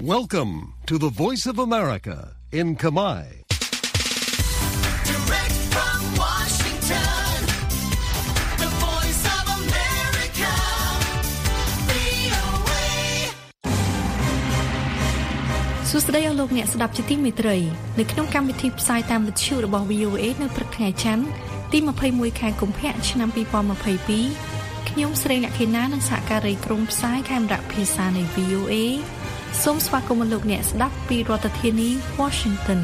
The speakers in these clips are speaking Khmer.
Welcome to the Voice of America in Khmer. Direct from Washington, the Voice of America, VOA. សួស្តីអស់លោកអ្នកស្ដាប់ជាទីមេត្រីនៅក្នុងកម្មវិធីផ្សាយតាមវិទ្យុរបស់ VOA នៅព្រឹកថ្ងៃច័ន្ទទី21ខែកុម្ភៈឆ្នាំ2022ខ្ញុំស្រីអ្នកខេណានិងសហការីក្រុមផ្សាយខេមរៈភាសានៃ VOA សូមស្វាគមន៍លោកអ្នកស្ដាប់ពីរដ្ឋធានី Washington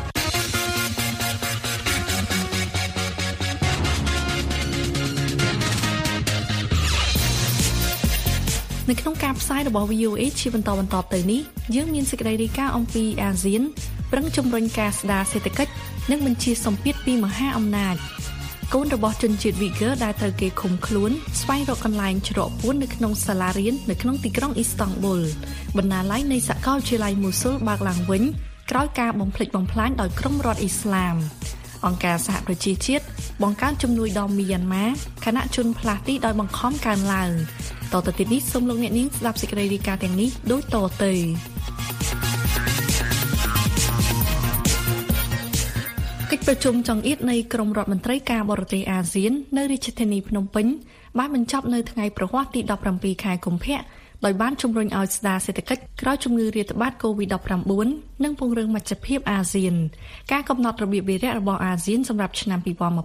នៅក្នុងការផ្សាយរបស់ VOA ជាបន្តទៅនេះយើងមានសេចក្តីរាយការណ៍អំពីអាស៊ានប្រឹងជំរុញការស្ដារសេដ្ឋកិច្ចនិងបញ្ជាសម្ពាធពីមហាអំណាចកូនរបស់ជនជាតិ Uyghur ដែលត្រូវគេឃុំខ្លួនស្វែងរកកន្លែងច្រកពួននៅក្នុងសាលារៀននៅក្នុងទីក្រុងអ៊ីស្តង់ប៊ុលបណ្ណាល័យនៃសាកលវិទ្យាល័យមូស៊ុលបើកឡើងវិញក្រោយការបំផ្លិចបំផ្លាញដោយក្រុមរដ្ឋអ៊ីស្លាមអង្គការសហប្រជាជាតិបង្កើនជំនួយដល់មីយ៉ាន់ម៉ាខណៈជនផ្លាស់ទីដោយបង្ខំកើនឡើងតទៅទៀតនេះសូមលោកអ្នកនាងស្ដាប់សេចក្តីរាយការណ៍ទាំងនេះដូចតទៅកិច្ចប្រជុំចង្អៀតនៃក្រុមរដ្ឋមន្ត្រីការបរទេសអាស៊ាននៅរាជធានីភ្នំពេញបានបញ្ចប់នៅថ្ងៃប្រហ័សទី17ខែកុម្ភៈដោយបានជំរុញឲ្យស្ដារសេដ្ឋកិច្ចក្រោយជំងឺរាតត្បាត COVID-19 និងពង្រឹងមជ្ឈភាពអាស៊ានការកំណត់របៀបវារៈរបស់អាស៊ានសម្រាប់ឆ្នាំ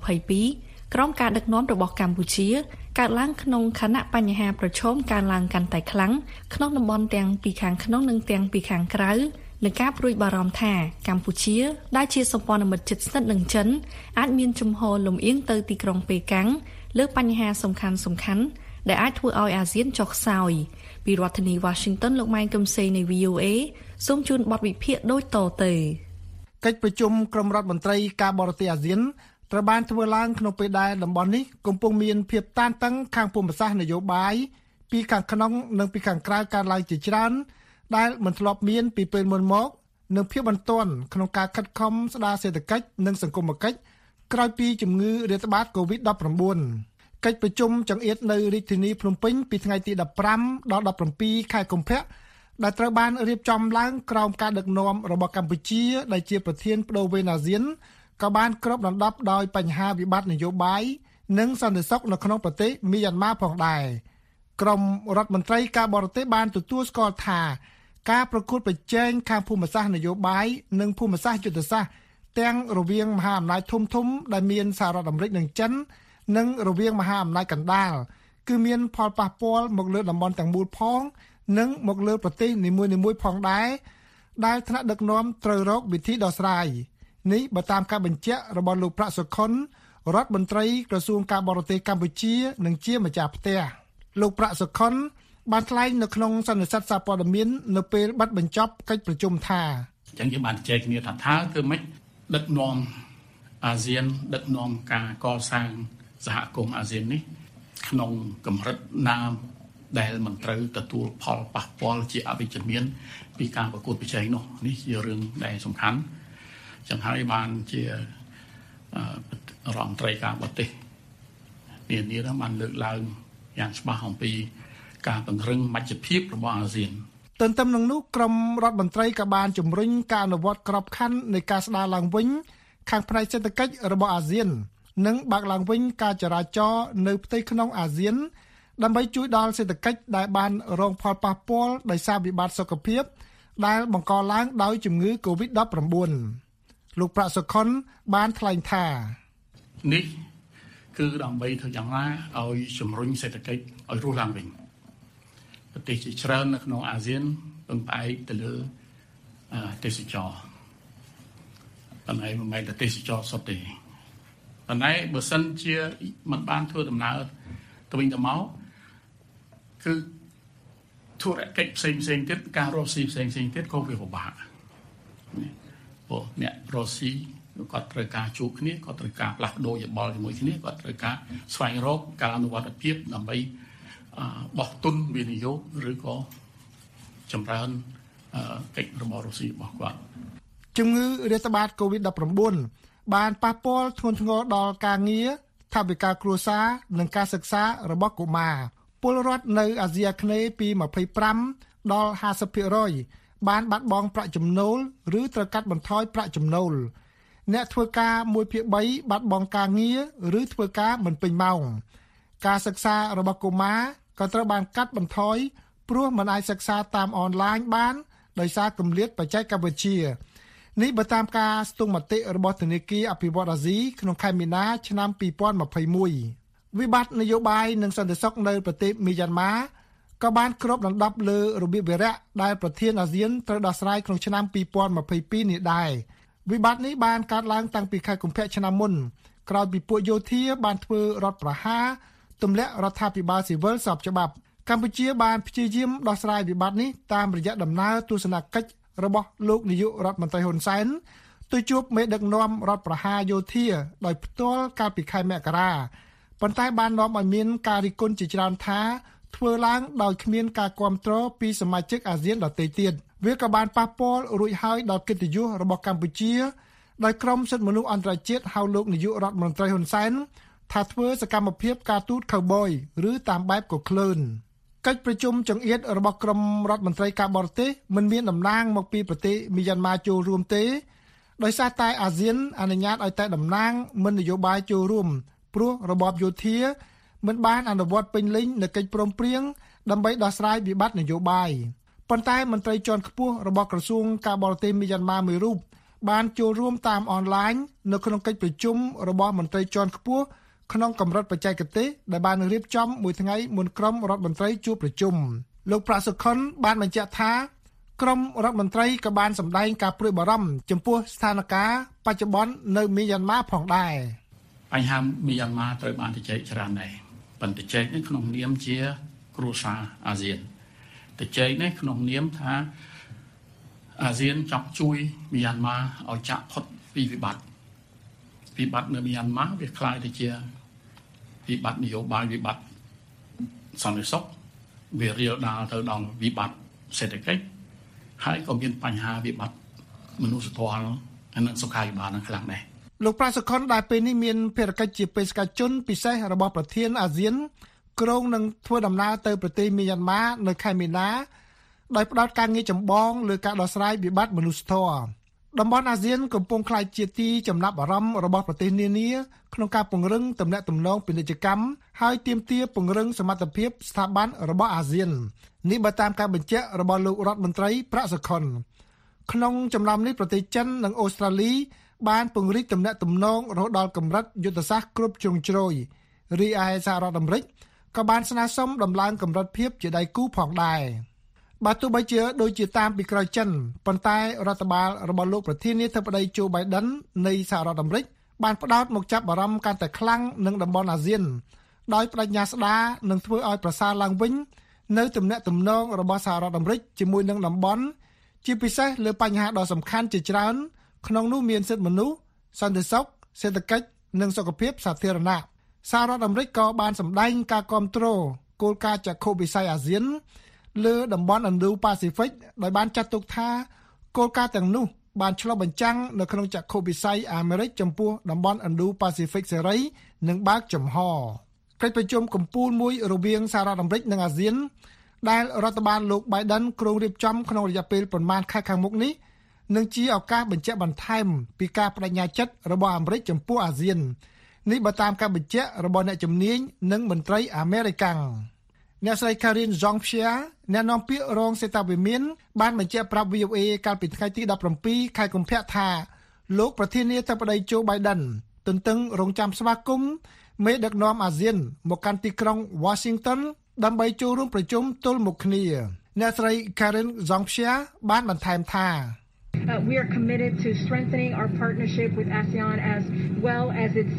2022ក្រោមការដឹកនាំរបស់កម្ពុជាកើតឡើងក្នុងខណៈបញ្ហាប្រឈមកើនឡើងកាន់តែខ្លាំងក្នុងតំបន់ទាំងពីខាងក្នុងនិងទាំងពីខាងក្រៅនឹងការព្រួយបារម្ភថាកម្ពុជាដែលជាសម្ព័ន្ធមិត្តជិតស្និទ្ធនឹងចិនអាចមានជំហរលំអៀងទៅទីក្រុងប៉េកាំងលើបញ្ហាសំខាន់ដែលអាចធ្វើឲ្យអាស៊ានចុះខ្សោយពីរដ្ឋធានី Washington លោកម៉ែនកឹមសេនៃ VOA សូមជូនបទវិភាគដូចតទៅកិច្ចប្រជុំក្រុមរដ្ឋមន្ត្រីការបរទេសអាស៊ានត្រូវបានធ្វើឡើងក្នុងពេលដែលតំបន់នេះកំពុងមានភាពតានតឹងខាងភូមិសាស្ត្រនយោបាយពីខាងក្នុងនិងពីខាងក្រៅកើតឡើងជាច្រើនដែលមិនធ្លាប់មានពីពេលមុនមកនិងភាពបន្ទាន់ក្នុងការខិតខំស្ដារសេដ្ឋកិច្ចនិងសង្គមគិច្ចក្រោយពីជំងឺរាតត្បាត COVID-19 កិច្ចប្រជុំចង្អៀតនៅរាជធានីភ្នំពេញពីថ្ងៃទី15ដល់17ខែកុម្ភៈដែលត្រូវបានរៀបចំឡើងក្រោមការដឹកនាំរបស់កម្ពុជាដែលជាប្រធានបដូវវេនអាស៊ានក៏បានគ្របដណ្ដប់ដោយបញ្ហាវិបត្តិនយោបាយនិងសន្តិសុខនៅក្នុងប្រទេសមីយ៉ាន់ម៉ាផងដែរក្រុមរដ្ឋមន្ត្រីការបរទេសបានទទួលស្គាល់ថាការប្រកួតប្រជែងខាងភូមិសាស្ត្រនយោបាយនិងភូមិសាស្ត្រយុទ្ធសាស្ត្រទាំងរវាងមហាអំណាចធំដែលមានសហរដ្ឋអាមេរិកនិងចិននិងរវាងមហាអំណាចកណ្ដាលគឺមានផលប៉ះពាល់មកលើតំបន់ទាំងមូលផងនិងមកលើប្រទេសនីមួយៗផងដែរដែលថ្នាក់ដឹកនាំត្រូវរកវិធីដោះស្រាយនេះបើតាមការបញ្ជាក់របស់លោកប្រាក់សុខុនរដ្ឋមន្ត្រីក្រសួងការបរទេសកម្ពុជានិងជាម្ចាស់ផ្ទះលោកប្រាក់សុខុនបានថ្លែងនៅក្នុងសន្និសីទសារព័ត៌មាននៅពេលបិទបញ្ចប់កិច្ចប្រជុំថាអញ្ចឹងយើងបានជែកគ្នាថាគឺមិនដឹកនាំអាស៊ានដឹកនាំការកសាងសហគមន៍អាស៊ាននេះក្នុងកម្រិតណាដែលមិនត្រូវទទួលផលប៉ះពាល់ជាអវិជ្ជមានពីការប្រកួតប្រជែងនោះនេះជារឿងដែលសំខាន់ចឹងហើយបានជារដ្ឋមន្ត្រីការបរទេសនានាបានលើកឡើងយ៉ាងច្បាស់អំពីការពង្រឹងមជ្ឈភាពរបស់អាស៊ានទន្ទឹមនឹងនោះក្រុមរដ្ឋមន្ត្រីក៏បានជំរុញការអនុវត្តក្របខ័ណ្ឌនៃការស្ដារឡើងវិញខាងផ្នែកសេដ្ឋកិច្ចរបស់អាស៊ាននិងបើកឡើងវិញការចរាចរណ៍នៅផ្ទៃក្នុងអាស៊ានដើម្បីជួយដល់សេដ្ឋកិច្ចដែលបានរងផលប៉ះពាល់ដោយសារវិបត្តិសុខភាពដែលបង្កឡើងដោយជំងឺ COVID-19 លោកប្រាក់សុខុនបានថ្លែងថានេះគឺដើម្បីធ្វើយ៉ាងណាឲ្យជំរុញសេដ្ឋកិច្ចឲ្យរស់ឡើងវិញប្រទេសជាច្រើននៅក្នុងអាស៊ានពឹងផ្អែកទៅលើទេសចរប៉ុន្តែមិនមែនតែទេសចរសុទ្ធទេប៉ុន្តែបើសិនជាមិនបានធ្វើដំណើរទៅវិញទៅមកគឺធុរកិច្ចផ្សេងទៀតការរកស៊ីផ្សេងទៀតក៏វាពិបាកព្រោះអ្នករកស៊ីគាត់ត្រូវការជួបគ្នាគាត់ត្រូវការផ្លាស់ប្ដូរយោបល់ជាមួយគ្នាគាត់ត្រូវការស្វែងរកការអនុវត្តភាពដើម្បីបោះទុនវិនិយោគឬក៏ចម្រើនកិច្ចរបស់រុស្ស៊ីរបស់គាត់ជំងឺរាតត្បាត COVID-19 បានប៉ះពាល់ធ្ងន់ធ្ងរដល់ការងារថវិកាគ្រួសារនិងការសិក្សារបស់កុមារពលរដ្ឋនៅអាស៊ីអាគ្នេយ៍ពី25ដល់ 50% បានបាត់បង់ប្រាក់ចំណូលឬត្រូវកាត់បន្ថយប្រាក់ចំណូលអ្នកធ្វើការ 1/3 បាត់បង់ការងារឬធ្វើការមិនពេញម៉ោងការសិក្សារបស់កុមារក៏ត្រូវបានកាត់បន្ថយព្រោះមិនអាចសិក្សាតាមអនឡាញបានដោយសារគម្លាតបច្ចេកវិទ្យានេះបើតាមការស្ទង់មតិរបស់ធនាគារអភិវឌ្ឍន៍អាស៊ីក្នុងខែមីនាឆ្នាំ2021វិបត្តិនយោបាយនិងសន្តិសុខនៅប្រទេសមីយ៉ាន់ម៉ាក៏បានគ្របដណ្ដប់លើរបៀបវារៈដែលប្រធានអាស៊ានត្រូវដោះស្រាយក្នុងឆ្នាំ2022នេះដែរវិបត្តិនេះបានកើតឡើងតាំងពីខែកុម្ភៈឆ្នាំមុនក្រោយពីពួកយោធាបានធ្វើរដ្ឋប្រហារទម្លាក់រដ្ឋាភិបាលស៊ីវិលស្របច្បាប់កម្ពុជាបានព្យាយាមដោះស្រាយវិបត្តិនេះតាមរយៈដំណើរទស្សនកិច្ចរបស់លោកនាយករដ្ឋមន្ត្រីហ៊ុនសែនទៅជួបមេដឹកនាំរដ្ឋប្រហារយោធាដោយផ្ទាល់កាលពីខែមករាប៉ុន្តែបាននាំឲ្យមានការរិះគន់ជាច្រើនថាធ្វើឡើងដោយគ្មានការគាំទ្រពីសមាជិកអាស៊ានដទៃទៀតវាក៏បានប៉ះពាល់រួចហើយដល់កិត្តិយសរបស់កម្ពុជាដោយក្រុមសិទ្ធិមនុស្សអន្តរជាតិហៅលោកនាយករដ្ឋមន្ត្រីហ៊ុនសែនថាធ្វើសកម្មភាពការទូតខូវបយឬតាមបែបកក្លឿនកិច្ចប្រជុំចង្អៀតរបស់ក្រុមរដ្ឋមន្ត្រីការបរទេសមិនមានតំណាងមកពីប្រទេសមីយ៉ាន់ម៉ាចូលរួមទេដោយសារតែអាស៊ានអនុញ្ញាតឲ្យតែតំណាងមិននយោបាយចូលរួមព្រោះរបបយោធាមិនបានអនុវត្តពេញលេញនូវកិច្ចព្រមព្រៀងដើម្បីដោះស្រាយវិបត្តិនយោបាយប៉ុន្តែមន្ត្រីជាន់ខ្ពស់របស់ក្រសួងការបរទេសមីយ៉ាន់ម៉ាមួយរូបបានចូលរួមតាមអនឡាញនៅក្នុងកិច្ចប្រជុំរបស់មន្ត្រីជាន់ខ្ពស់ក្នុងកម្រិតបច្ចេកទេសដែលបានរៀបចំមួយថ្ងៃមុនក្រុមរដ្ឋមន្ត្រីជួបប្រជុំលោកប្រាក់សុខុនបានបញ្ជាក់ថាក្រុមរដ្ឋមន្ត្រីក៏បានសម្ដែងការព្រួយបារម្ភចំពោះស្ថានភាពបច្ចុប្បន្ននៅមីយ៉ាន់ម៉ាផងដែរបញ្ហាមីយ៉ាន់ម៉ាត្រូវបានជជែកច្រើនដែរប៉ុន្តែជជែកនេះក្នុងនាមជាគ្រួសារអាស៊ានជជែកនេះក្នុងនាមថាអាស៊ានចង់ជួយមីយ៉ាន់ម៉ាឲ្យចាក់ផុតពីវិបត្តិនៅមីយ៉ាន់ម៉ាវាคล้ายទៅជាវិបត្តិនយោបាយវិបត្តិសន្តិសុខវារាលដាលទៅដល់វិបត្តិសេដ្ឋកិច្ចហើយក៏មានបញ្ហាវិបត្តិមនុស្សធម៌និងសុខាភិបាលនឹងខ្លាំងដែរលោកប្រាសុខុនដែលពេលនេះមានភារកិច្ចជាបេសកជនពិសេសរបស់ប្រធានអាស៊ានក្រុងនឹងធ្វើដំណើរទៅប្រទេសមីយ៉ាន់ម៉ានៅខែមីនាដោយផ្ដោតការងារចម្បងលើការដោះស្រាយវិបត្តិមនុស្សធម៌តំបន់អាស៊ានកំពុងក្លាយជាទីចំណាប់អារម្មណ៍របស់ប្រទេសនានាក្នុងការពង្រឹងទំនាក់ទំនងពាណិជ្ជកម្មហើយទាមទារពង្រឹងសមត្ថភាពស្ថាប័នរបស់អាស៊ាននេះបើតាមការបញ្ជាក់របស់លោករដ្ឋមន្ត្រីប្រាក់សុខុនក្នុងចំណោមនេះប្រទេសចិននិងអូស្ត្រាលីបានពង្រីកទំនាក់ទំនងរហូតដល់កម្រិតយុទ្ធសាស្ត្រគ្រប់ជ្រុងជ្រោយរីឯសហរដ្ឋអាមេរិកក៏បានស្នើសុំដំឡើងកម្រិតភាពជាដៃគូផងដែរបើទោះបីជាដូចជាតាមពីក្រោយចិនប៉ុន្តែរដ្ឋបាលរបស់លោកប្រធានាធិបតីโจ Biden នៃសហរដ្ឋអាមេរិកបានផ្ដោតមកចាប់អារម្មណ៍កាន់តែខ្លាំងនឹងតំបន់អាស៊ានដោយបដិញ្ញាស្ដារនឹងធ្វើឲ្យប្រសើរឡើងវិញនៅទំនាក់ទំនងរបស់សហរដ្ឋអាមេរិកជាមួយនឹងតំបន់ជាពិសេសលើបញ្ហាដ៏សំខាន់ជាច្រើនក្នុងនោះមានសិទ្ធិមនុស្សសន្តិសុខសេដ្ឋកិច្ចនិងសុខភាពសាធារណៈសហរដ្ឋអាមេរិកក៏បានសម្ដែងការគាំទ្រគោលការណ៍ចក្ខុវិស័យអាស៊ានលើតំបន់ Indo-Pacific ដោយបានចាត់ទុកថាគោលការណ៍ទាំងនោះបានឆ្លុះបញ្ចាំងនៅក្នុងចក្ខុវិស័យអាមេរិកចំពោះតំបន់ Indo-Pacific សេរីនិងបើកចំហកិច្ចប្រជុំកំពូលមួយរវាងសហរដ្ឋអាមេរិកនិងអាស៊ានដែលរដ្ឋបាលលោក Biden គ្រោងរៀបចំក្នុងរយៈពេលប្រមាណខែខាងមុខនេះនឹងជាឱកាសបញ្ជាក់បន្ថែមពីការបដិញ្ញាចិត្តរបស់អាមេរិកចំពោះអាស៊ាននេះបើតាមការបញ្ជាក់របស់អ្នកជំនាញនិងមន្ត្រីអាមេរិកាំងអ្នកស្រី Karine Jean-Pierre អ្នកនាំពាក្យរងសេតាវិមានបានបញ្ជាក់ប្រាប់ VOA កាលពីថ្ងៃទី17ខែកុម្ភៈថាលោកប្រធានាធិបតីโจ Biden ទន្ទឹងរង់ចាំស្វាគមន៍មេដឹកនាំអាស៊ានមកកាន់ទីក្រុង Washington ដើម្បីចូលរួមប្រជុំទល់មុខគ្នាអ្នកស្រី Karine Jean-Pierre បានបន្ថែមថា We are committed to strengthening our partnership with ASEAN as well as its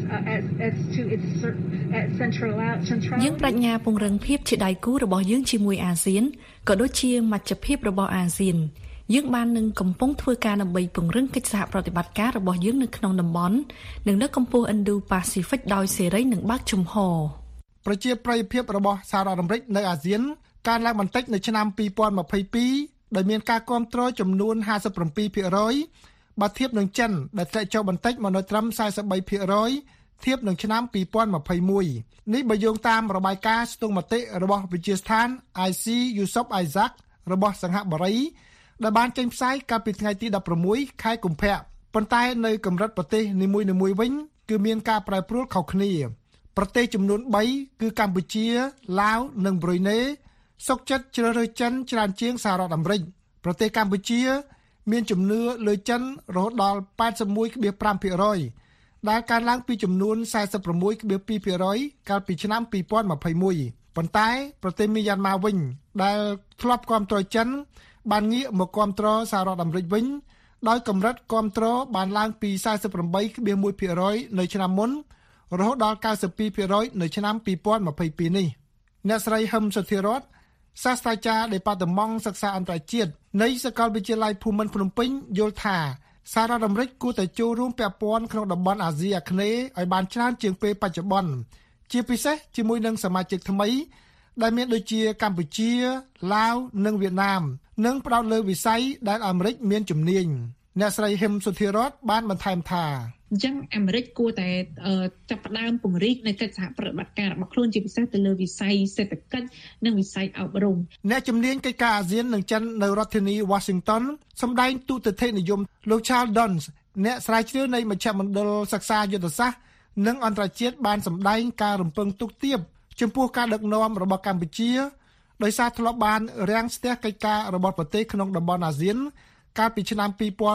central យើងប្រាជ្ញាពង្រឹងភាពជាដៃគូរបស់យើងជាមួយអាស៊ានក៏ដូចជាមជ្ឈភាពរបស់អាស៊ានយើងបាននឹងកំពុងធ្វើការដើម្បីពង្រឹងកិច្ចសហប្រតិបត្តិការរបស់យើងនៅក្នុងតំបន់និងលើកកម្ពស់ Indo-Pacific ដោយសេរីនិងបើកចំហប្រជាប្រិយភាពរបស់សហរដ្ឋអាមេរិកនៅអាស៊ានកើនឡើងបន្តិចនៅឆ្នាំ2022ដោយមានការគាំទ្រចំនួន 57% បើធៀបនឹងចិនដែលធ្លាក់ចុះបន្តិចមកនៅត្រឹម 43% ធៀបនឹងឆ្នាំ2021នេះបើយោងតាមរបាយការណ៍ស្ទង់មតិរបស់វិទ្យាស្ថាន IC Yusof Isaac របស់សង្ហបុរីដែលបានចេញផ្សាយកាលពីថ្ងៃទី16ខែកុម្ភៈប៉ុន្តែនៅកម្រិតប្រទេសនីមួយៗវិញគឺមានការប្រែប្រួលខុសគ្នាប្រទេសចំនួន3គឺកម្ពុជាឡាវនិងប្រ៊ុយណេសុខចិត្តជ្រើសរើសចិនច្រើនជាងសហរដ្ឋអាមេរិកប្រទេសកម្ពុជាមានជំនឿលើចិនរហូតដល់ 81.5% ដែលកើនឡើងពីចំនួន 46.2% កាលពីឆ្នាំ2021ប៉ុន្តែប្រទេសមីយ៉ាន់ម៉ាវិញដែលធ្លាប់គាំទ្រចិនបានងាកមកគាំទ្រសហរដ្ឋអាមេរិកវិញដោយកម្រិតគាំទ្របានឡើងពី 48.1% នៅឆ្នាំមុនរហូតដល់ 92% នៅឆ្នាំ2022នេះអ្នកស្រីហឹមសុធារតសាស្ត្រាចារ្យដេប៉ាតឺម៉ង់សិក្សាអន្តរជាតិនៃសាកលវិទ្យាល័យភូមិន្ទភ្នំពេញយល់ថាសហរដ្ឋអាមេរិកគួរតែចូលរួមពាក់ព័ន្ធក្នុងតំបន់អាស៊ីអាគ្នេយ៍ឲ្យបានច្រើនជាងពេលបច្ចុប្បន្នជាពិសេសជាមួយនឹងសមាជិកថ្មីដែលមានដូចជាកម្ពុជាឡាវនិងវៀតណាមនិងផ្ដោតលើវិស័យដែលអាមេរិកមានជំនាញអ្នកស្រីហឹមសុធារតបានបន្ថែមថាអញ្ចឹងអាមេរិកគួរតែចាប់ផ្ដើមពង្រីកនៅកិច្ចសហប្រតិបត្តិការរបស់ខ្លួនជាពិសេសទៅលើវិស័យសេដ្ឋកិច្ចនិងវិស័យអប់រំអ្នកជំនាញកិច្ចការអាស៊ាននិងចិននៅរដ្ឋធានី Washington សម្ដែងទូទស្សនិយមលោក Charles Dons អ្នកស្រាវជ្រាវនៃមជ្ឈមណ្ឌលសិក្សាយុទ្ធសាស្ត្រនិងអន្តរជាតិបានសម្ដែងការរំពឹងទុកទាបចំពោះការដឹកនាំរបស់កម្ពុជាដោយសារធ្លាប់បានរាំងស្ទះកិច្ចការរបស់ប្រទេសក្នុងតំបន់អាស៊ានកាលពីឆ្នាំ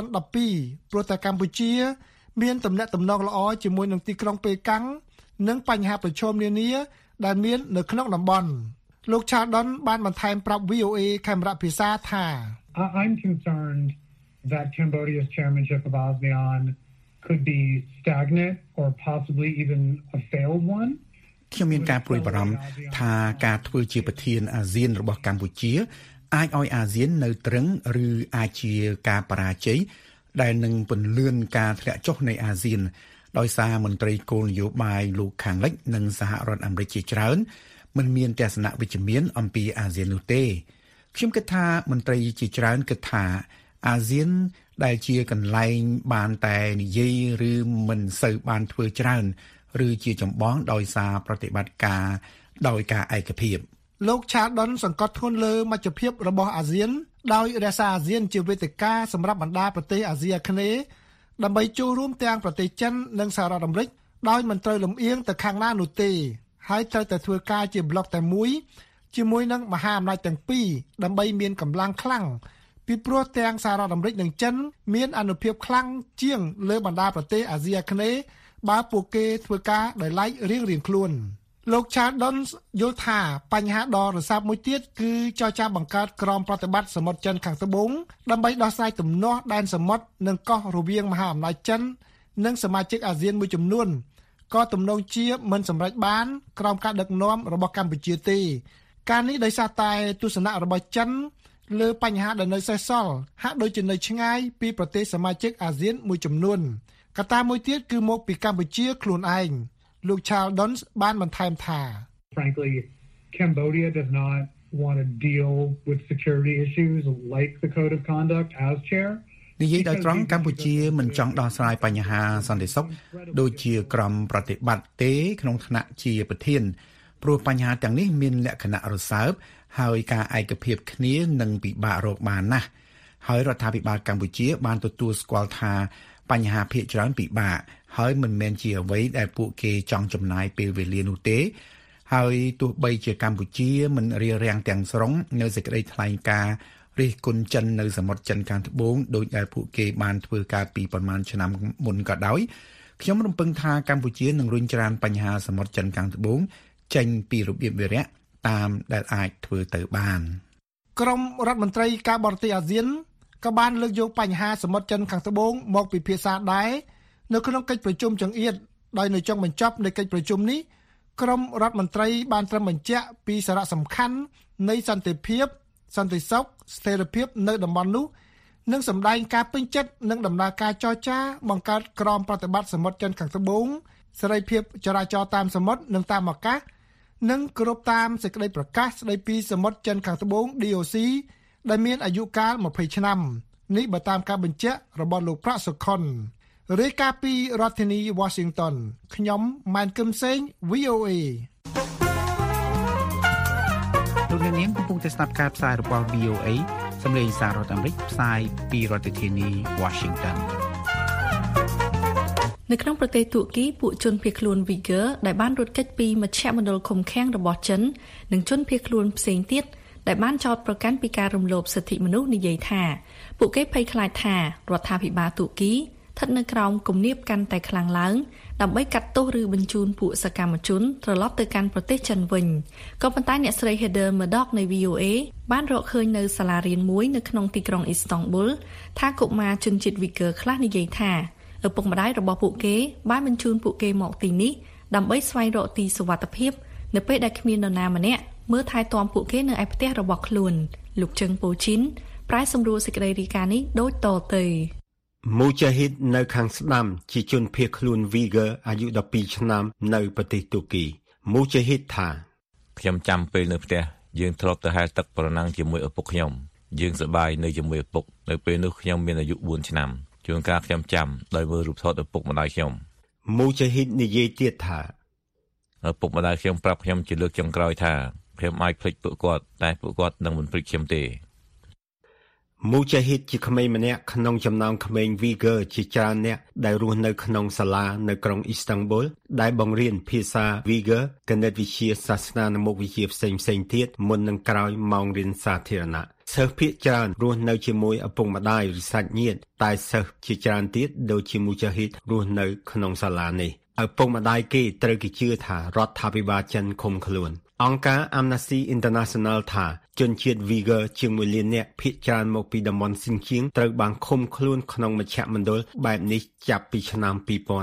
2012ព្រោះតែកម្ពុជាមានទំនាក់ទំនងល្អជាមួយនឹងទីក្រុងប៉េកាំងនិងបញ្ហាប្រឈមនានាដែលមាននៅក្នុងតំបន់លោក Chaldon បានបន្ថែមប្រាប់ VOA ខេមរៈភាសាថា I'm concerned that Cambodia's chairmanship of ASEAN could be stagnant or possibly even a failed one ខ្ញុំមានការព្រួយបារម្ភថាការធ្វើជាប្រធានអាស៊ានរបស់កម្ពុជាអាចឲ្យអាស៊ាននៅទ្រឹងឬអាចជាការបរាជ័យដែលនឹងពន្លឿនការធ្លាក់ចុះនៃអាស៊ានដោយសារមន្ត្រីគោលនយោបាយលោកខាងលិចនិងសហរដ្ឋអាមេរិកជាច្រើនមិនមានទស្សនវិជ្ជមានអំពីអាស៊ាននោះទេខ្ញុំគិតថាមន្ត្រីជាច្រើនគិតថាអាស៊ានដែលជាកន្លែងបានតែនិយាយឬមិនសូវបានធ្វើច្រើនឬជាចម្បងដោយសារប្រតិបត្តិការដោយការឯកភាពលោក Chaldon សង្កត់ធ្ងន់លើមជ្ឈភាពរបស់អាស៊ានដោយរក្សាអាស៊ានជាវេទិកាសម្រាប់បណ្ដាប្រទេសអាស៊ីអាគ្នេយ៍ដើម្បីចូលរួមទាំងប្រទេសចិននិងសហរដ្ឋអាមេរិកដោយមិនត្រូវលំអៀងទៅខាងណានោះទេហើយត្រូវតែធ្វើការជាប្លុកតែមួយជាមួយនឹងមហាអំណាចទាំងពីរដើម្បីមានកម្លាំងខ្លាំងពីព្រោះទាំងសហរដ្ឋអាមេរិកនិងចិនមានអានុភាពខ្លាំងជាងលើបណ្ដាប្រទេសអាស៊ីអាគ្នេយ៍បើពួកគេធ្វើការដោយឡែករៀងៗខ្លួនលោក Chaldon យល់ថាបញ្ហាដ៏រសើបមួយទៀតគឺចរចាបង្កើតក្រុមប្រតិបត្តិសមុទ្រចិនខាងត្បូងដើម្បីដោះស្រាយទំនាស់ដែនសមុទ្រនិងកោះរវាងមហាអំណាចចិននិងសមាជិកអាស៊ានមួយចំនួនក៏ទំនងជាមិនសម្រេចបានក្រោមការដឹកនាំរបស់កម្ពុជាទេការនេះដោយសារតែទស្សនៈរបស់ចិនលើបញ្ហាដែលនៅសេសសល់ហាក់ដូចជានៅឆ្ងាយពីប្រទេសសមាជិកអាស៊ានមួយចំនួនកត្តាមួយទៀតគឺមកពីកម្ពុជាខ្លួនឯងលោក Chaldon បានបន្ថែមថា Frankly, Cambodia does not want to deal with security issues like the code of conduct as chair. និយាយដោយត្រង់កម្ពុជាមិនចង់ដោះស្រាយបញ្ហាសន្តិសុខដូចជាក្រុមប្រតិបត្តិទេក្នុងឋានៈជាប្រធានព្រោះបញ្ហាទាំងនេះមានលក្ខណៈរសើបហើយការឯកភាពគ្នានឹងពិបាករកបានណាស់ហើយរដ្ឋាភិបាលកម្ពុជាបានទទួលស្គាល់ថាបញ្ហាភាគច្រើនពិបាកហើយមិនមែនជាអ្វីដែលពួកគេចង់ចំណាយពេលវេលានោះទេហើយទោះបីជាកម្ពុជាមិនរារាំងទាំងស្រុងនៅសេចក្តីថ្លែងការណ៍រិះគន់ចិននៅសមុទ្រចិនខាងត្បូងដោយដែលពួកគេបានធ្វើការពីប្រមាណឆ្នាំមុនក៏ដោយខ្ញុំរំពឹងថាកម្ពុជានឹងរុញច្រានបញ្ហាសមុទ្រចិនខាងត្បូងចេញពីរបៀបវារៈតាមដែលអាចធ្វើទៅបានក្រុមរដ្ឋមន្ត្រីការបរទេសអាស៊ានក៏បានលើកយកបញ្ហាសមុទ្រចិនខាងត្បូងមកពិភាក្សាដែរនៅក្នុងកិច្ចប្រជុំចង្អៀតដោយនៅចុងបញ្ចប់នៃកិច្ចប្រជុំនេះក្រុមរដ្ឋមន្ត្រីបានត្រឹមបញ្ជាក់ពីសារៈសំខាន់នៃសន្តិភាពសន្តិសុខស្ថិរភាពនៅតំបន់នោះនិងសម្ដែងការពេញចិត្តនឹងដំណើរការចរចាបង្កើតក្រុមប្រតិបត្តិសមុទ្រចិនខាងត្បូងសេរីភាពចរាចរណ៍តាមសមុទ្រនិងតាមអាកាសនិងគោរពតាមសេចក្តីប្រកាសស្តីពីសមុទ្រចិនខាងត្បូង DOC ដែលមានអាយុកាល20ឆ្នាំនេះបើតាមការបញ្ជាក់របស់លោកប្រាក់សុខុនរាយការណ៍ពីរដ្ឋធានី Washington ខ្ញុំម៉ែនគឹមសេង VOA លោកអ្នកនាងកំពុងតែស្ដាប់ការផ្សាយរបស់ VOA សម្លេងសាររដ្ឋអាមេរិកផ្សាយពីរដ្ឋធានី Washington នៅក្នុងប្រទេសទួរគីពួកជនភៀសខ្លួន Uyghur ដែលបានរត់គេចពីមជ្ឈមណ្ឌលឃុំឃាំងរបស់ចិននិងជនភៀសខ្លួនផ្សេងទៀតដែលបានចោទប្រកាន់ពីការរំលោភសិទ្ធិមនុស្សនិយាយថាពួកគេភ័យខ្លាចថារដ្ឋាភិបាលទួរគីស្ថិតនៅក្រោមគំនាបកាន់តែខ្លាំងឡើងដើម្បីកាត់ទោសឬបញ្ជូនពួកសកម្មជនត្រឡប់ទៅកាន់ប្រទេសចិនវិញក៏ប៉ុន្តែអ្នកស្រី Heather Murdoch នៃ VOA បានរកឃើញនៅសាលារៀនមួយនៅក្នុងទីក្រុង Istanbul ថាកុមារជនជាតិ Uyghur ខ្លះនិយាយថាឪពុកម្ដាយរបស់ពួកគេបានបញ្ជូនពួកគេមកទីនេះដើម្បីស្វែងរកទីសុវត្ថិភាពនៅពេលដែលគ្មាននរណាម្នាក់មើលថែទាំពួកគេនៅឯផ្ទះរបស់ខ្លួនលោកជឹងពូជីនប្រែសម្រួលសេចក្តីរាយការណ៍នេះដូចតទៅមូចាហ៊ីដនៅខាងស្ដាំជាជនភៀសខ្លួន Uyghur អាយុ12ឆ្នាំនៅប្រទេសទួរគីមូចាហ៊ីដថាខ្ញុំចាំពេលនៅផ្ទះយើងធ្លាប់ទៅហែលទឹកប្រណាំងជាមួយឪពុកខ្ញុំយើងសប្បាយនៅជាមួយឪពុកនៅពេលនោះខ្ញុំមានអាយុ4ឆ្នាំជួនកាលខ្ញុំចាំដោយមើលរូបថតឪពុកម្ដាយខ្ញុំមូចាហ៊ីដនិយាយទៀតថាឪពុកម្ដាយខ្ញុំប្រាប់ខ្ញុំជាលើកចុងក្រោយថាខ្ញុំអាចភ្លេចពួកគាត់តែពួកគាត់នឹងមិនភ្លេចខ្ញុំទេមូចាហ៊ីដជាក្មេងម្នាក់ក្នុងចំណោមក្មេង Uyghur ជាច្រើនអ្នកដែលរស់នៅក្នុងសាលានៅក្រុង Istanbul ដែលបង្រៀនភាសា Uyghur គណិតវិទ្យាសាសនានិងមុខវិជ្ជាផ្សេងៗទៀតមុននឹងក្រោយម៉ោងរៀនសាធារណៈសិស្សភាគច្រើនរស់នៅជាមួយឪពុកម្ដាយឬសាច់ញាតិតែសិស្សជាច្រើនទៀតដូចជាមូចាហ៊ីដរស់នៅក្នុងសាលានេះឪពុកម្ដាយគេត្រូវគេជឿថារដ្ឋាភិបាលចិនឃុំខ្លួនអង្គការ Amnesty International ថាជនជាតិ Uyghur ជាង1លាននាក់ភាគច្រើនមកពីតំបន់ស៊ីនជាងត្រូវបានឃុំខ្លួនក្នុងមជ្ឈមណ្ឌលបែបនេះចាប់ពីឆ្នាំ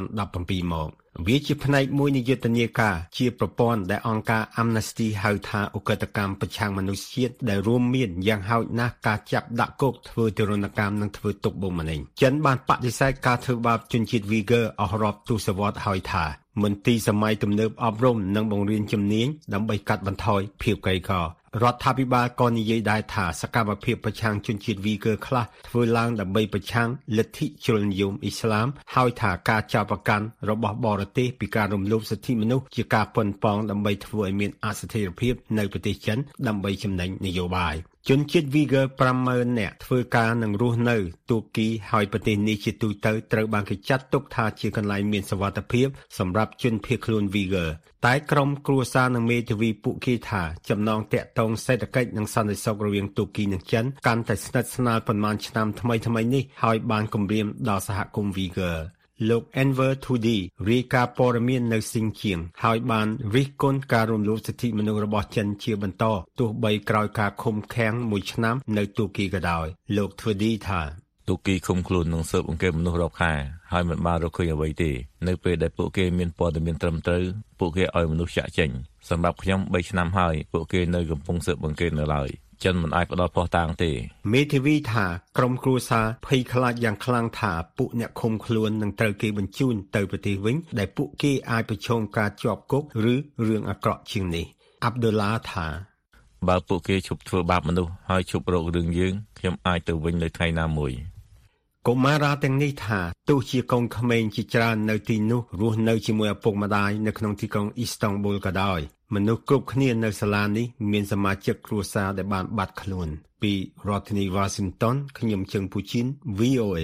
2017មកវាជាផ្នែកមួយនៃយុទ្ធនាការជាប្រព័ន្ធដែលអង្គការ Amnesty ហៅថាឧក្រិដ្ឋកម្មប្រឆាំងមនុស្សជាតិដែលរួមមានយ៉ាងហោចណាស់ការចាប់ដាក់គុកធ្វើទរណកម្មនិងធ្វើទុកបុកម្នេញចិនបានបដិសេធការធ្វើបាបជនជាតិ Uyghur អស់រាប់ទសវត្សរ៍ហើយថាមន្ទីរសម័យទំនើបអប់រំនិងបង្រៀនជំនាញដើម្បីកាត់បន្ថយភាពក្រីក្ររដ្ឋាភិបាលក៏និយាយដែរថាសកម្មភាពប្រឆាំងជនជាតិ Uyghur ខ្លះធ្វើឡើងដើម្បីប្រឆាំងលទ្ធិជ្រុលនិយមអ៊ីស្លាមហើយថាការចោទប្រកាន់របស់បរទេសពីការរំលោភសិទ្ធិមនុស្សជាការប៉ុនប៉ងដើម្បីធ្វើឲ្យមានអស្ថិរភាពនៅប្រទេសចិនដើម្បីចំណេញនយោបាយជនជាតិ Uyghur 50000 នាក់ធ្វើការនិងរស់នៅទួរគីហើយប្រទេសនេះជាទូទៅត្រូវបានគេចាត់ទុកថាជាកន្លែងមានសុវត្ថិភាពសម្រាប់ជនភៀសខ្លួន Uyghur តែក្រុមគ្រួសារនិងមេធាវីពួកគេថាចំណងតាក់ទងសេដ្ឋកិច្ចនិងសន្តិសុខរវាងទួរគីនិងចិនកាន់តែស្និទ្ធស្នាលប៉ុន្មានឆ្នាំថ្មីនេះហើយបានគំរាមដល់សហគមន៍ Uyghurលោក Enver Tudi រាយការណ៍ព័ត៌មាននៅស៊ីនជាងហើយបានរិះគន់ការរំលោភសិទ្ធិមនុស្សរបស់ចិនជាបន្តទោះបីក្រោយការឃុំឃាំងមួយឆ្នាំនៅទួរគីក៏ដោយលោក Tudi ថាទួរគីឃុំខ្លួននឹងស៊ើបអង្កេតមនុស្សរាប់ខែហើយមិនបានរកឃើញអ្វីទេនៅពេលដែលពួកគេមានព័ត៌មានត្រឹមត្រូវពួកគេឲ្យមនុស្សចាក់ចេញសម្រាប់ខ្ញុំ3ឆ្នាំហើយពួកគេនៅកំពុងស៊ើបអង្កេតនៅឡើយចិនមិនអាចផ្ដល់ភស្តុតាងទេមេធាវីថាក្រុមគ្រួសារភ័យខ្លាចយ៉ាងខ្លាំងថាពួកអ្នកឃុំខ្លួននឹងត្រូវគេបញ្ជូនទៅប្រទេសវិញដែលពួកគេអាចប្រឈមការជាប់គុកឬរឿងអាក្រក់ជាងនេះអាប់ឌុលឡាថាបើពួកគេឈប់ធ្វើបាបមនុស្សហើយឈប់រករឿងយើងខ្ញុំអាចទៅវិញនៅថ្ងៃណាមួយកុមារាទាំងនេះថាទោះជាកូនក្មេងជាច្រើននៅទីនោះរស់នៅជាមួយឪពុកម្ដាយនៅក្នុងទីក្រុងអ៊ីស្តង់ប៊ុលក៏ដោយមនុស្សគ្រប់គ្នានៅសាលានេះមានសមាជិកគ្រួសារដែលបានបាត់ខ្លួនពីរដ្ឋធានី Washington ខ្ញុំជឹងពូជីន VOA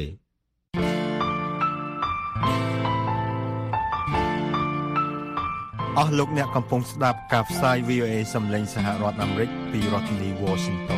អស់លោកអ្នកកំពុងស្ដាប់ការផ្សាយ VOA សម្លេងសហរដ្ឋអាមេរិកពីរដ្ឋធានី Washington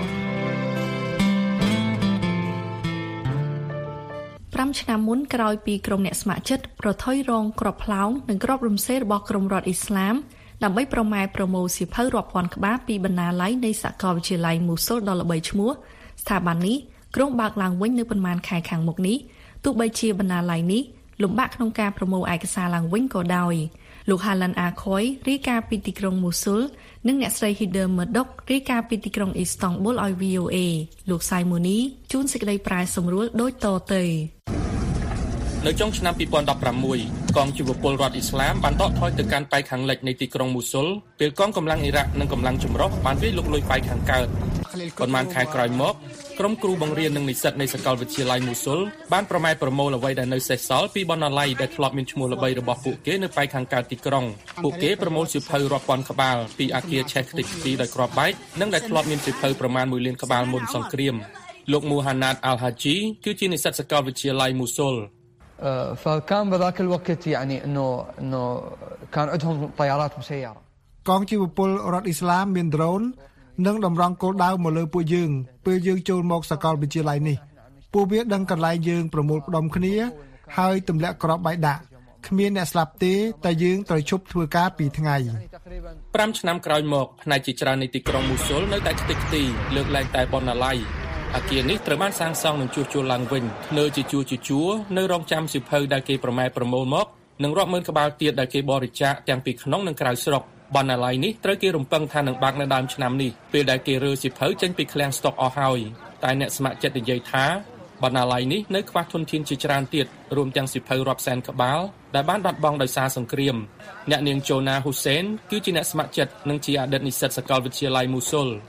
5 ឆ្នាំមុនក្រោយពីក្រុមអ្នកស្ម័គ្រចិត្តប្រថុយរងគ្រាប់ផ្លោងនិងគ្រាប់រំសេលរបស់ក្រុមរដ្ឋអ៊ីស្លាមដើម្បីប្រម៉ែប្រមូលសៀវភៅរាប់ពាន់ក្បាលពីបណ្ណាល័យនៃសាកលវិទ្យាល័យមូស៊ុលដ៏ល្បីឈ្មោះស្ថាប័ននេះក្រុងបើកឡើងវិញនៅប៉ុន្មានខែខាងមុខនេះទោះបីជាបណ្ណាល័យនេះលំបាកក្នុងការប្រមូលឯកសារឡើងវិញក៏ដោយលោក Halan Akhoy រាយការណ៍ពីទីក្រុងមូស៊ុលនិងអ្នកស្រី Heather Murdoch រាយការណ៍ពីទីក្រុង Istanbul ឲ្យ VOA លោក Simoni ជួនសេចក្តីប្រាយសម្រួលដូចតទៅនៅចុងឆ្នាំ2016កងជីវពលរដ្ឋអ៊ីស្លាមបានដកថយទៅកាន់ប៉ែកខាងលិចនៃទីក្រុងមូស៊ុលពេលកងកម្លាំងអ៊ីរ៉ាក់និងកម្លាំងចម្រុះបានវាយលុកលុយប៉ែកខាងកើតប៉ុន្មានខែក្រោយមកក្រុមគ្រូបង្រៀននិងនិស្សិតនៃសាកលវិទ្យាល័យមូស៊ុលបានប្រម៉ែប្រមូលអ្វីដែលនៅសេសសល់ពីបណ្ណាល័យដែលធ្លាប់មានឈ្មោះល្បីរបស់ពួកគេនៅប៉ែកខាងកើតទីក្រុងពួកគេប្រមូលសៀវភៅរាប់ពាន់ក្បាលពីអគារឆេះខ្ទេចខ្ទីដោយគ្រាប់បែកនិងដែលធ្លាប់មានសៀវភៅប្រមាណ1លានក្បាលមុនសង្គ្រាមលោកមូហាណាតអាល់ហាជីគឺជានិស្សិតសាកលវិទ្យាល័យមូស៊ុល فكان بذاك الوقت يعني انه كان عندهم طيارات مسيره កងជីវពលរដ្ឋអ៊ីស្លាមមានដ្រូននិងតម្រង់គោលដៅមកលើពួកយើងពេលយើងចូលមកសាកលវិទ្យាល័យនេះពួកវាដឹងកន្លែងយើងប្រមូលផ្ដុំគ្នាហើយទម្លាក់គ្រាប់បែកដាក់គ្មានអ្នកស្លាប់ទេតែយើងត្រូវឈប់ធ្វើការ2ថ្ងៃ 5ឆ្នាំក្រោយមកផ្នែកជាច្រើននៃទីក្រុងមូស៊ុលនៅតែខ្ទេចខ្ទីលើកលែងតែបណ្ណាល័យអគារនេះត្រូវបានសាងសង់និងជួសជុលឡើងវិញនៅជាជួរនៅរងចាំសៀវភៅដែលគេប្រម៉ែប្រមូលមកនិងរាប់ម៉ឺនក្បាលទៀតដែលគេបរិច្ចាគទាំងពីក្នុងនិងក្រៅស្រុកបណ្ណាល័យនេះត្រូវគេរំពឹងថានឹងបើកនៅដើមឆ្នាំនេះពេលដែលគេរើសៀវភៅចេញពីឃ្លាំងស្តុកអស់ហើយតែអ្នកស្ម័គ្រចិត្តនិយាយថាបណ្ណាល័យនេះនៅខ្វះធនធានជាច្រើនទៀតរួមទាំងសៀវភៅរាប់សែនក្បាលដែលបានបាត់បង់ដោយសារសង្គ្រាមអ្នកនាងជូណាហ៊ូសេនគឺជាអ្នកស្ម័គ្រចិត្តនិងជាអតីតនិស្សិតសាកលវិទ្យាល័យមូស៊ុល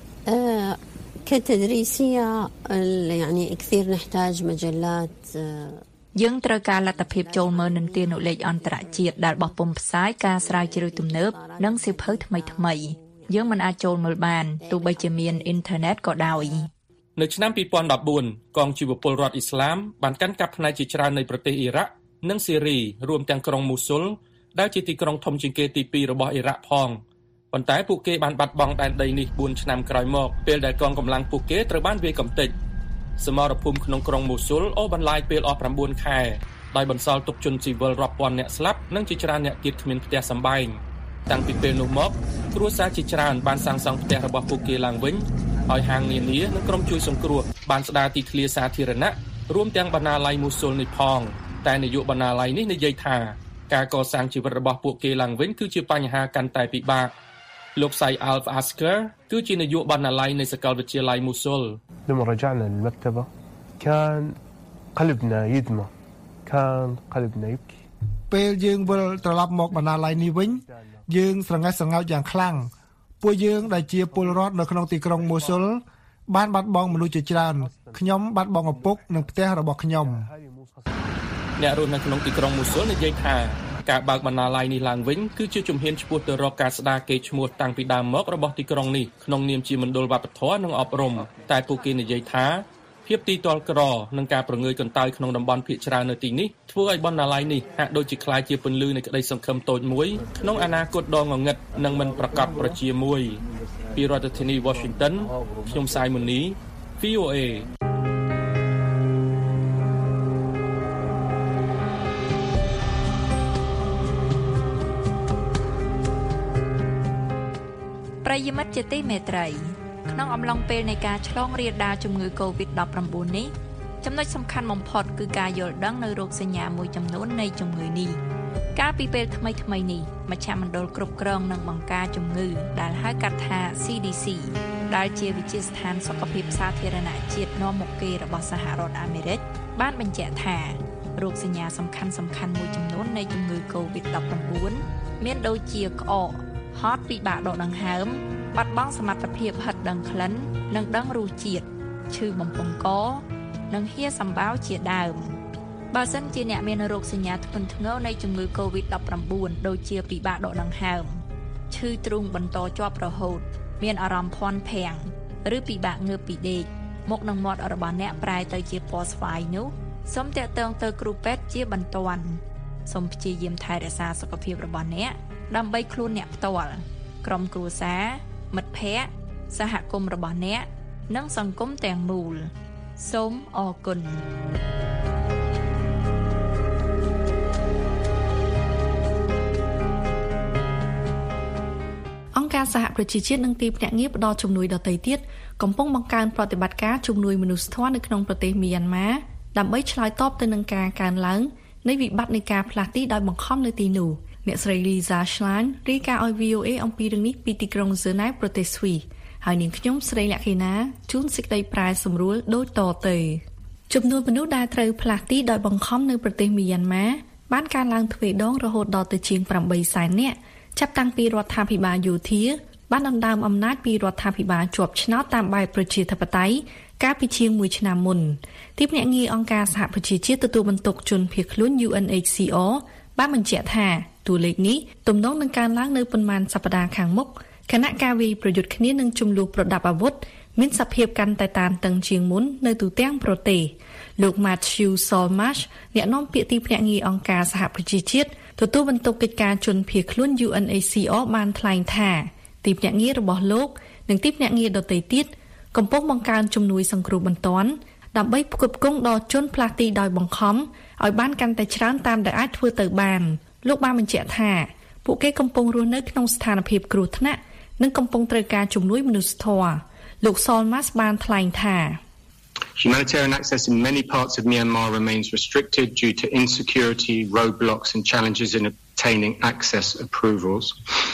كتدريسية يعني كثير نحتاج مجلات យើងត្រូវការលទ្ធភាពចូលមើលនឹងទានុលេខអន្តរជាតិដែលបោះពុម្ពផ្សាយការស្រាវជ្រាវទំនើបនិងសៀវភៅថ្មីៗយើងមិនអាចចូលមើលបានទោះបីជាមានអ៊ីនធឺណិតក៏ដោយនៅឆ្នាំ2014កងជីវពលរដ្ឋអ៊ីស្លាមបានកាន់កាប់ផ្នែកជាច្រើននៃប្រទេសអ៊ីរ៉ាក់និងស៊ីរីរួមទាំងក្រុងមូស៊ុលដែលជាទីក្រុងធំជាងគេទី2របស់អ៊ីរ៉ាក់ផងប៉ុន្តែពួកគេបានបាត់បង់ដែនដីនេះ4ឆ្នាំក្រោយមកពេលដែលកងកម្លាំងពួកគេត្រូវបានវាយកំទេចសមរភូមិក្នុងក្រុងមូស៊ុលអូសបន្លាយពេលអស់9ខែដោយបន្សល់ទុកជនស៊ីវិលរាប់ពាន់អ្នកស្លាប់និងជាច្រើនអ្នកទៀតគ្មានផ្ទះសម្បែងតាំងពីពេលនោះមកគ្រួសារជាច្រើនបានសាងសង់ផ្ទះរបស់ពួកគេឡើងវិញហើយហាងនានានិងក្រុមជួយសង្គ្រោះបានស្ដារទីធ្លាសាធារណៈរួមទាំងបណ្ណាល័យមូស៊ុលនេះផងតែនាយកបណ្ណាល័យនេះនិយាយថាការកសាងជីវិតរបស់ពួកគេឡើងវិញគឺជាបញ្ហាកាន់តែពិបាកលោកសៃអាល់ហ្វអាស្កើគឺជានាយកបណ្ណាល័យនៃសាកលវិទ្យាល័យមូស៊ុល لما رجعنا للمكتبة كان قلبنا يدمع كان قلبنا يبكي ពេលយើងវិលត្រឡប់មកបណ្ណាល័យនេះវិញយើងស្រងេះស្រងោចយ៉ាងខ្លាំងពួកយើងដែលជាពលរដ្ឋនៅក្នុងទីក្រុងមូស៊ុលបានបាត់បង់មនុស្សជាច្រើនខ្ញុំបាត់បង់ឪពុកនិងផ្ទះរបស់ខ្ញុំអ្នករស់នៅក្នុងទីក្រុងមូស៊ុលនិយាយថាការបើកបណ្ណាល័យនេះឡើងវិញគឺជាជំហានឆ្ពោះទៅរកការស្ដារកេរ្តិ៍ឈ្មោះតាំងពីដើមមករបស់ទីក្រុងនេះក្នុងនាមជាមណ្ឌលវប្បធម៌និងអប់រំតែពួកគេនិយាយថាភាពទីទាល់ក្រនិងការប្រងើយកន្តើយក្នុងតំបន់ភាគច្រើននៅទីនេះធ្វើឲ្យបណ្ណាល័យនេះហាក់ដូចជាក្លាយជាពន្លឺនៃក្តីសង្ឃឹមតូចមួយក្នុងអនាគតដ៏ងងឹតនិងមិនប្រកបប្រជាមួយពីរដ្ឋធានី Washington ខ្ញុំសាយមុនី VOA ប្រិយមិត្តជាទីមេត្រីក្នុងអំឡុងពេលនៃការឆ្លងរាលដាលជំងឺ COVID-19 នេះចំណុចសំខាន់បំផុតគឺការយល់ដឹងនៅរោគសញ្ញាមួយចំនួននៃជំងឺនេះកាលពីពេលថ្មីនេះមជ្ឈមណ្ឌលគ្រប់គ្រងនិងបង្ការជំងឺដែលហៅកាត់ថា CDC ដែលជាវិទ្យាស្ថានសុខភាពសាធារណៈជាតិនាំមុខគេរបស់សហរដ្ឋអាមេរិកបានបញ្ជាក់ថារោគសញ្ញាសំខាន់មួយចំនួននៃជំងឺ COVID-19 មានដូចជាក្អកហត់ពិបាកដកដង្ហើមបាត់បង់សមត្ថភាពហិតដឹងក្លិននិងដឹងរសជាតិឈឺបំពង់កនិងហៀសម្បាវជាដើមបើសិនជាអ្នកមានរោគសញ្ញាធ្ងន់ធ្ងរនៃជំងឺ COVID-19 ដូចជាពិបាកដកដង្ហើមឈឺទ្រូងបន្តជាប់រហូតមានអារម្មណ៍ភាន់ភាំងឬពិបាកងើបពីដេកមុខនិងមាត់របស់អ្នកប្រែទៅជាពណ៌ស្វាយនោះសូមទាក់ទងទៅគ្រូពេទ្យជាបន្ទាន់សូមព្យាយាមថែរក្សាសុខភាពរបស់អ្នកដើម្បីខ្លួនអ្នកផ្ទាល់ក្រុមគ្រួសារមិត្តភ័ក្តិសហគមន៍របស់អ្នកនិងសង្គមទាំងមូលសូមអរគុណអង្គការសហប្រជាជាតិនិងទីភ្នាក់ងារផ្តល់ជំនួយដទៃទៀតកំពុងបង្កើនប្រតិបត្តិការជំនួយមនុស្សធម៌នៅក្នុងប្រទេសមីយ៉ាន់ម៉ាដើម្បីឆ្លើយតបទៅនឹងការកើនឡើងនៃវិបត្តិនៃការផ្លាស់ទីដោយបង្ខំនៅទីនោះអ្នកស្រី Lisa Schlein រាយការណ៍ឲ្យ VOA អំពីរឿងនេះពីទីក្រុង Geneva ប្រទេសស្វីសហើយនាងខ្ញុំស្រីលក្ខិណាជូនសេចក្តីប្រែសម្រួលដូចតទៅចំនួនមនុស្សដែលត្រូវផ្លាស់ទីដោយបង្ខំនៅប្រទេសមីយ៉ាន់ម៉ាបានកើនឡើងទ្វេដងរហូតដល់ទៅជាង 800,000 នាក់ចាប់តាំងពីរដ្ឋាភិបាលយោធាបានដណ្ដើមអំណាចពីរដ្ឋាភិបាលជាប់ឆ្នោតតាមបែបប្រជាធិបតេយ្យកាលពីជាង1ឆ្នាំមុនទីភ្នាក់ងារអង្គការសហប្រជាជាតិទទួលបន្ទុកជនភៀសខ្លួន UNHCR បានបញ្ជាក់ថាតួលេខនេះទំនងនឹងកើនឡើងនៅប៉ុន្មានសប្តាហ៍ខាងមុខខណៈការវាយប្រយុទ្ធគ្នានឹងចំនួនប្រដាប់អាវុធមានសភាពកាន់តែតានតឹងជាងមុននៅទូទាំងប្រទេសលោក Matthew Solmarsh អ្នកនាំពាក្យទីភ្នាក់ងារអង្គការសហប្រជាជាតិទទួលបន្ទុកកិច្ចការជនភៀសខ្លួន UNHCR បានថ្លែងថាទីភ្នាក់ងាររបស់លោកនិងទីភ្នាក់ងារដទៃទៀតកំពុងបង្កើនជំនួយសង្គ្រោះបន្ទាន់ដើម្បីផ្គត់ផ្គង់ដល់ជនផ្លាស់ទីដោយបង្ខំឲ្យបានកាន់តែច្រើនតាមដែលអាចធ្វើទៅបានលោកបានបញ្ជាក់ថាពួកគេកំពុងរស់នៅក្នុងស្ថានភាពគ្រោះថ្នាក់និងកំពុងត្រូវការជំនួយមនុស្សធម៌លោក Solmas បានថ្លែងថា Humanitarian access in many parts of Myanmar remains restricted due to insecurity, roadblocks and challenges in obtaining access approvals.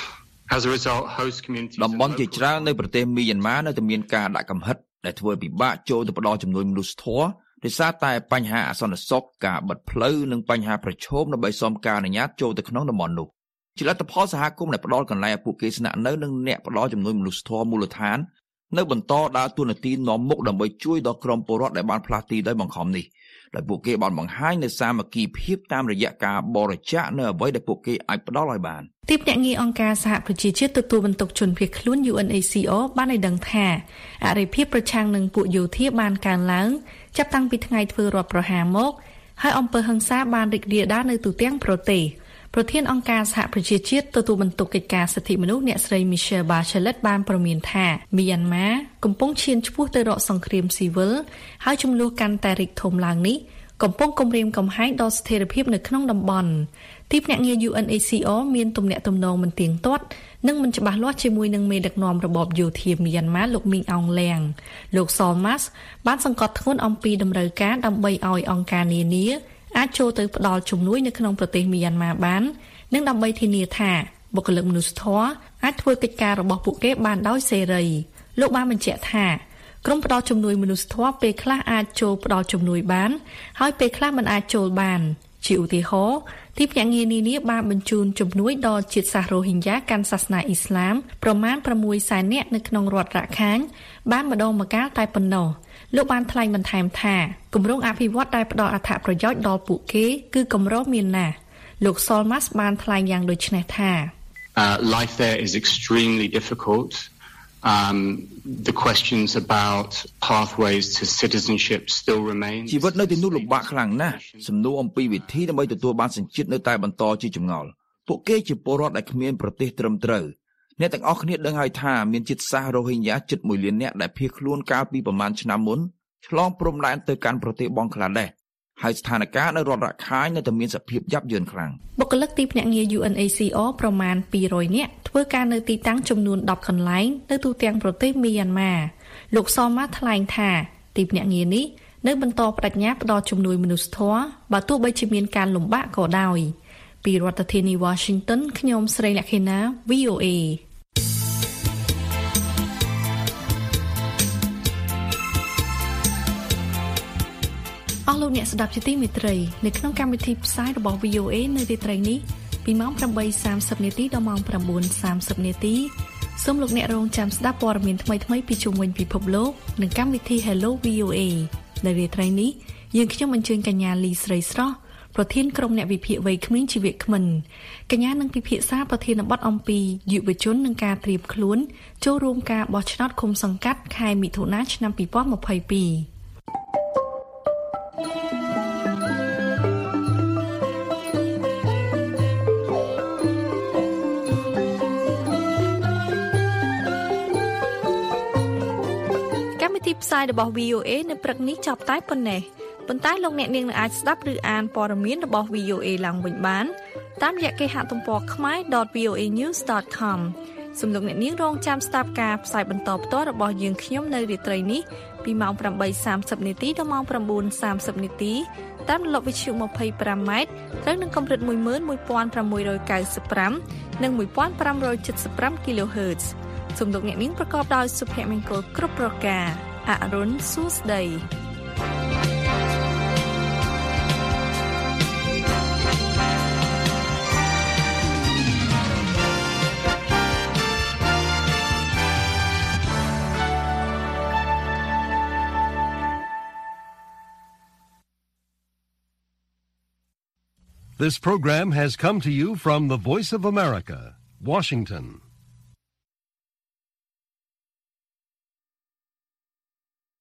As a result, host communities តំបន់ជាច្រើននៅប្រទេសមីយ៉ាន់ម៉ានៅតែមានការដាក់កំហិតដែលធ្វើឲ្យពិបាកចូលទៅផ្ដល់ជំនួយមនុស្សធម៌ដោយសារតែបញ្ហាអសន្តិសុខការបិទផ្លូវនិងបញ្ហាប្រឈមដើម្បីសុំការអនុញ្ញាតចូលទៅក្នុងតំបន់នោះជាលទ្ធផលសហគមន៍ដែលផ្ដល់កន្លែងឲ្យពួកគេស្នាក់នៅនិងអ្នកផ្ដល់ជំនួយមនុស្សធម៌មូលដ្ឋាននៅបន្តដើរតួនាទីនាំមុខដើម្បីជួយដល់ក្រុមពលរដ្ឋដែលបានផ្លាស់ទីដោយបង្ខំនេះដោយពួកគេបានបង្ហាញនូវសាមគ្គីភាពតាមរយៈការបរិច្ចាគនៅអ្វីដែលពួកគេអាចផ្ដល់ឲ្យបានទីភ្នាក់ងារអង្គការសហប្រជាជាតិទទួលបន្ទុកជនភៀសខ្លួន UNHCR បានឲ្យដឹងថាអរិភាពប្រឆាំងនឹងពួកយោធាបានកើនឡើងចាប់តាំងពីថ្ងៃធ្វើរដ្ឋប្រហារមកហើយអំពើហិង្សាបានរីករាលដាលនៅទូទាំងប្រទេសប្រធានអង្គការសហប្រជាជាតិទទួលបន្ទុកកិច្ចការសិទ្ធិមនុស្សអ្នកស្រី Michelle Bachelet បានប្រមានថាមីយ៉ាន់ម៉ាកំពុងឈានឆ្ពោះទៅរកសង្គ្រាមស៊ីវិលហើយចំនួនកាន់តែរីកធំឡើងនេះកំពុងគំរាមកំហែងដល់ស្ថិរភាពនៅក្នុងតំបន់ទីភ្នាក់ងារ UNHCR មានទំនាក់ទំនងមិនទៀងទាត់និងមិនច្បាស់លាស់ជាមួយនឹងមេដឹកនាំរបបយោធាមីយ៉ាន់ម៉ាលោកមីងអងលៀងលោក Solmas បានសង្កត់ធ្ងន់អំពីតម្រូវការដើម្បីឲ្យអង្គការនានាអាចចូលទៅផ្ដល់ជំនួយនៅក្នុងប្រទេសមីយ៉ាន់ម៉ាបាននិងដើម្បីធានាថាបុគ្គលិកមនុស្សធម៌អាចធ្វើកិច្ចការរបស់ពួកគេបានដោយសេរីលោកបានបញ្ជាក់ថាក្រុមផ្ដល់ជំនួយមនុស្សធម៌ពេលខ្លះអាចចូលផ្ដល់ជំនួយបានហើយពេលខ្លះមិនអាចចូលបានជាឧទាហរណ៍ទីភ្នាក់ងារនានាបានបញ្ជូនជំនួយដល់ជាតិសាសន៍រ៉ូហិញយ៉ាកាន់សាសនាអ៊ីស្លាមប្រមាណ 600,000 នាក់នៅក្នុងរដ្ឋរ៉ាខាញបានម្ដងម្កាលតែប៉ុណ្ណោះលោកបានថ្លែងបន្ថែមថាគម្រោងអភិវឌ្ឍដែលផ្ដល់អត្ថប្រយោជន៍ដល់ពួកគេគឺកម្រមានណាស់លោក Solmas បានថ្លែងយ៉ាងដូចនេះថា Life there is extremely difficult. The questions about pathways to citizenship still remain. ជីវិតនៅទីនោះលំបាកខ្លាំងណាស់សំណួរអំពីវិធីដើម្បីទទួលបានសញ្ជាតិនៅតែបន្តជាចម្ងល់ពួកគេជាពលរដ្ឋដែលគ្មានប្រទេសត្រឹមត្រូវអ្នកទាំងអស់គ្នាដឹងហើយថាមានជាតិសាសន៍រ៉ូហិញយ៉ាជិត1លាននាក់ដែលភៀសខ្លួនកាលពីប្រមាណឆ្នាំមុនឆ្លងព្រំដែនទៅកាន់ប្រទេសបង់ក្លាដេសហើយស្ថានភាពនៅរដ្ឋរ៉ាខាញនៅតែមានសភាពយ៉ាប់យ៉ឺនខ្លាំងបុគ្គលិកទីភ្នាក់ងារ UNHCR ប្រមាណ200នាក់ធ្វើការនៅទីតាំងចំនួន10កន្លែងនៅទូទាំងប្រទេសមីយ៉ាន់ម៉ាលោកសម៉ាថ្លែងថាទីភ្នាក់ងារនេះនៅបន្តបដិញ្ញាផ្ដល់ជំនួយមនុស្សធម៌បើទោះបីជាមានការលំបាកក៏ដោយពីរដ្ឋធានី Washington ខ្ញុំស្រីលក្ខិណា VOAអស់លោកអ្នកស្ដាប់ជាទីមេត្រីនៅក្នុងកម្មវិធីផ្សាយរបស់ VOA នៅរាត្រីនេះពីម៉ោង 8:30 នាទីដល់ម៉ោង 9:30 នាទីសូមលោកអ្នករងចាំស្ដាប់ព័ត៌មានថ្មីៗពីជុំវិញពិភពលោកនិងកម្មវិធី Hello VOA នៅរាត្រីនេះយើងខ្ញុំអញ្ជើញកញ្ញាលីស្រីស្រស់ប្រធានក្រុមអ្នកវិភាគវ័យក្មេងជីវៈក្មិនកញ្ញានឹងពិភាក្សាប្រធានបទអំពីយុវជននិងការត្រៀមខ្លួនចូលរួមការបោះឆ្នោតឃុំសង្កាត់ខែមិថុនាឆ្នាំ 2022ទីផ្សាយរបស់ VOA នៅព្រឹកនេះចប់តែប៉ុណ្ណេះប៉ុន្តែលោកអ្នកនាងនឹងអាចស្ដាប់ឬអានព័ត៌មានរបស់ VOA ឡើងវិញបានតាមរយៈគេហទំព័រ khmer.voanews.com សូមលោកអ្នកនាងរងចាំស្ដាប់ការផ្សាយបន្តផ្ទាល់របស់យើងខ្ញុំនៅរាត្រីនេះពីម៉ោង 8:30 នាទីដល់ម៉ោង 9:30 នាទីតាមរលកវិទ្យុ 25 ម៉ែត្រត្រូវនឹងកម្រិត 11695 និង 1575 kHz សូមលោកអ្នកនាងប្រកបដោយសុភមង្គលគ្រប់ប្រការអរុនសួស្តី This program has come to you from the Voice of America, Washington.